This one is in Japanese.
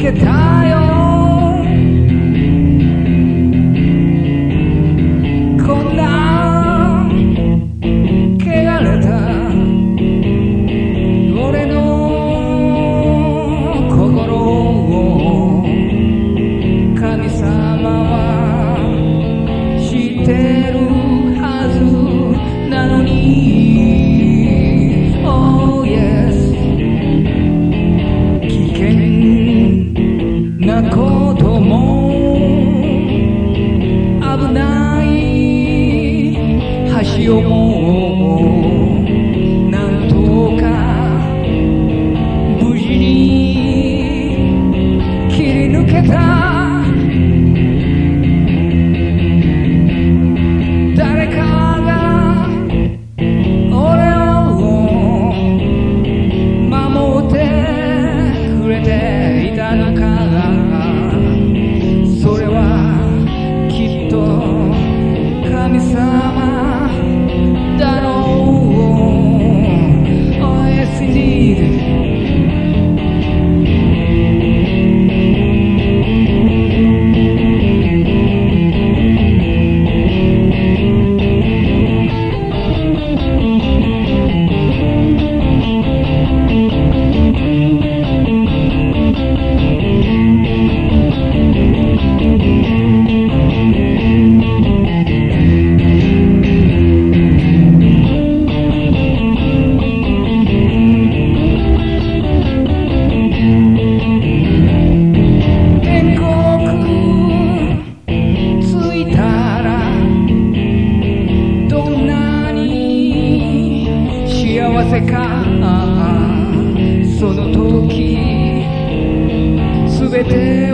けたよ。こんな汚れた俺の心を神様は知ってるはずなのに、Oh yes、 危険なことも危ない橋をもなんとか無事に切り抜けた。誰かが俺を守ってくれていたのか。それはきっと神様だろう。 Oh yes indeed。幸せかその時すべて